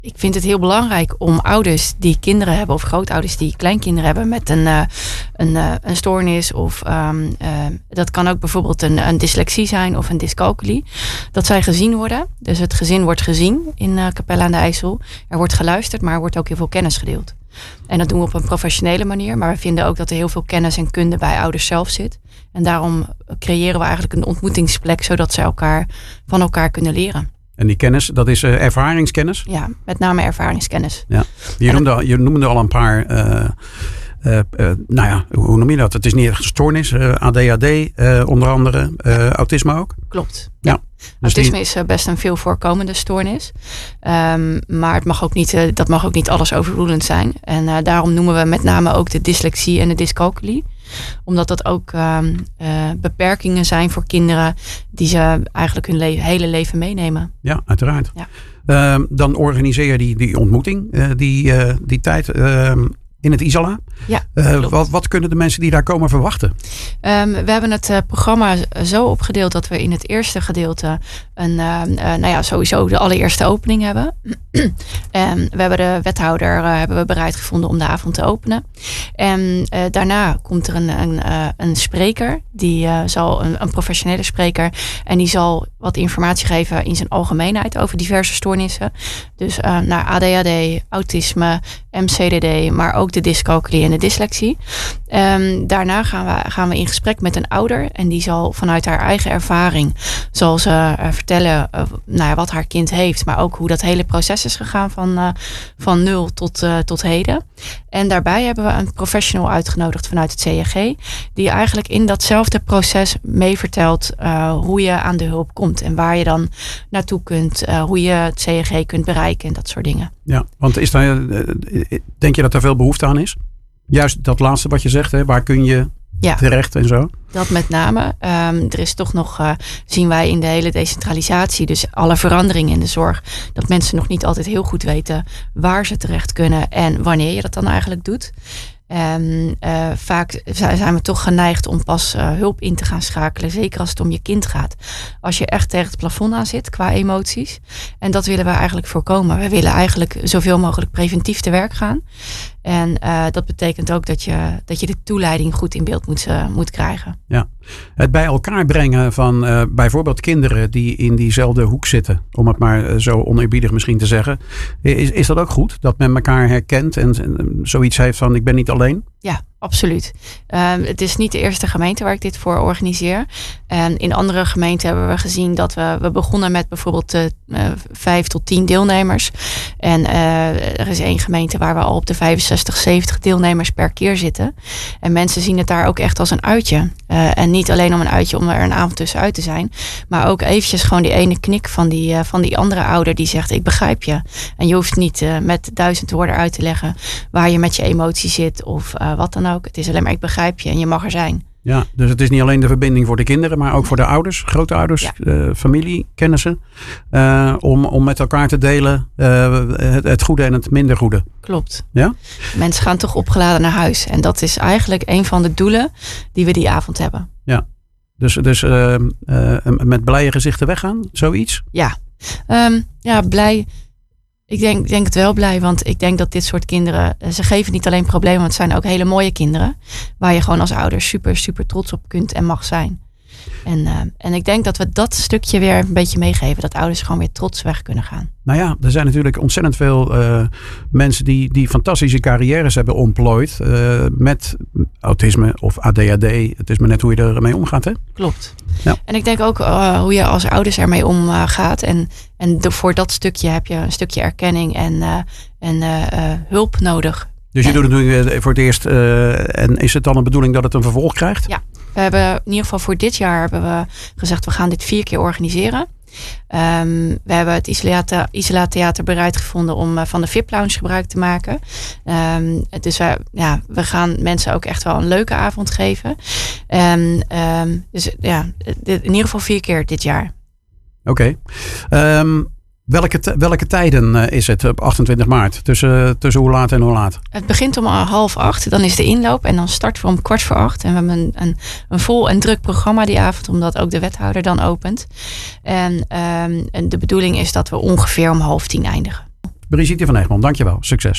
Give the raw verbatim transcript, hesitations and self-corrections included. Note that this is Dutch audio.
Ik vind het heel belangrijk om ouders die kinderen hebben of grootouders die kleinkinderen hebben met een, uh, een, uh, een stoornis of um, uh, dat kan ook bijvoorbeeld een, een dyslexie zijn of een dyscalculie. Dat zij gezien worden. Dus het gezin wordt gezien in uh, Capelle aan de IJssel. Er wordt geluisterd, maar er wordt ook heel veel kennis gedeeld. En dat doen we op een professionele manier. Maar we vinden ook dat er heel veel kennis en kunde bij ouders zelf zit. En daarom creëren we eigenlijk een ontmoetingsplek zodat ze elkaar van elkaar kunnen leren. En die kennis, dat is uh, ervaringskennis? Ja, met name ervaringskennis. Ja. Je, noemde, al, je noemde al een paar, uh, uh, uh, nou ja, hoe noem je dat? Het is niet echt een stoornis, uh, A D H D uh, onder andere, uh, ja. Autisme ook? Klopt. Ja. ja. Dus Autisme die... is uh, best een veel voorkomende stoornis. Um, maar het mag ook niet, uh, dat mag ook niet alles overroelend zijn. En uh, daarom noemen we met name ook de dyslexie en de dyscalculie. Omdat dat ook uh, uh, beperkingen zijn voor kinderen die ze eigenlijk hun le- hele leven meenemen. Ja, uiteraard. Ja. Uh, dan organiseer je die, die ontmoeting, uh, die, uh, die tijd uh, in het Isola. Ja, uh, wat, wat kunnen de mensen die daar komen verwachten? Um, we hebben het uh, programma zo opgedeeld dat we in het eerste gedeelte een, uh, uh, nou ja, sowieso de allereerste opening hebben. En we hebben de wethouder uh, hebben we bereid gevonden om de avond te openen. En uh, daarna komt er een, een, uh, een spreker, die uh, zal een, een professionele spreker, en die zal wat informatie geven in zijn algemeenheid over diverse stoornissen. Dus uh, naar A D H D, autisme, M C D D, maar ook de dyscalculie en de dyslexie. Um, daarna gaan we, gaan we in gesprek met een ouder en die zal vanuit haar eigen ervaring zal ze uh, vertellen uh, nou ja, wat haar kind heeft, maar ook hoe dat hele proces is gegaan van, uh, van nul tot, uh, tot heden. En daarbij hebben we een professional uitgenodigd vanuit het C N G, die eigenlijk in datzelfde proces mee vertelt uh, hoe je aan de hulp komt en waar je dan naartoe kunt, uh, hoe je het C N G kunt bereiken en dat soort dingen. Ja, want is daar, denk je dat er veel behoefte aan is? Juist dat laatste wat je zegt, hè? Waar kun je ja. terecht en zo? Dat met name. Um, er is toch nog, uh, zien wij in de hele decentralisatie, dus alle veranderingen in de zorg, dat mensen nog niet altijd heel goed weten waar ze terecht kunnen en wanneer je dat dan eigenlijk doet. En uh, vaak zijn we toch geneigd om pas uh, hulp in te gaan schakelen. Zeker als het om je kind gaat. Als je echt tegen het plafond aan zit qua emoties. En dat willen we eigenlijk voorkomen. We willen eigenlijk zoveel mogelijk preventief te werk gaan. En uh, dat betekent ook dat je, dat je de toeleiding goed in beeld moet, uh, moet krijgen. Ja. Het bij elkaar brengen van uh, bijvoorbeeld kinderen die in diezelfde hoek zitten. Om het maar uh, zo oneerbiedig misschien te zeggen. Is, is dat ook goed? Dat men elkaar herkent en, en zoiets heeft van ik ben niet alleen? Ja, absoluut. Uh, het is niet de eerste gemeente waar ik dit voor organiseer. En in andere gemeenten hebben we gezien dat we, we begonnen met bijvoorbeeld uh, vijf tot tien deelnemers. En uh, er is één gemeente waar we al op de vijfenzestig, zeventig deelnemers per keer zitten. En mensen zien het daar ook echt als een uitje. Uh, en niet alleen om een uitje om er een avond tussenuit te zijn. Maar ook eventjes gewoon die ene knik van die, uh, van die andere ouder die zegt ik begrijp je. En je hoeft niet uh, met duizend woorden uit te leggen waar je met je emotie zit of uh, wat dan ook. Het is alleen maar ik begrijp je en je mag er zijn. Ja, dus het is niet alleen de verbinding voor de kinderen, maar ook voor de ouders, grootouders, ja. uh, familie, kennissen. Uh, om, om met elkaar te delen uh, het, het goede en het minder goede. Klopt. Ja? Mensen gaan toch opgeladen naar huis. En dat is eigenlijk een van de doelen die we die avond hebben. Ja, dus, dus uh, uh, met blije gezichten weggaan, zoiets? Ja, um, ja blij. Ik denk, denk het wel blij, want ik denk dat dit soort kinderen, ze geven niet alleen problemen, want het zijn ook hele mooie kinderen. Waar je gewoon als ouder super, super trots op kunt en mag zijn. En, uh, en ik denk dat we dat stukje weer een beetje meegeven. Dat ouders gewoon weer trots weg kunnen gaan. Nou ja, er zijn natuurlijk ontzettend veel uh, mensen die, die fantastische carrières hebben ontplooid. Uh, met autisme of A D H D. Het is maar net hoe je ermee omgaat, hè? Klopt. Ja. En ik denk ook uh, hoe je als ouders ermee omgaat. Uh, en en de, voor dat stukje heb je een stukje erkenning en, uh, en uh, uh, hulp nodig. Dus je doet het nu voor het eerst. Uh, en is het dan een bedoeling dat het een vervolg krijgt? Ja. We hebben in ieder geval voor dit jaar hebben we gezegd we gaan dit vier keer organiseren. Um, we hebben het Isola, Isola Theater bereid gevonden om uh, van de V I P-lounge gebruik te maken. Um, dus wij, ja, we gaan mensen ook echt wel een leuke avond geven. Um, um, dus ja, in ieder geval vier keer dit jaar. Oké. Okay. Um, welke, t- welke tijden uh, is het op achtentwintig maart? Tussen, tussen hoe laat en hoe laat? Het begint om half acht. Dan is de inloop. En dan starten we om kwart voor acht. En we hebben een, een, een vol en druk programma die avond. Omdat ook de wethouder dan opent. En, um, en de bedoeling is dat we ongeveer om half tien eindigen. Brigitte van Egmond, dankjewel. Succes.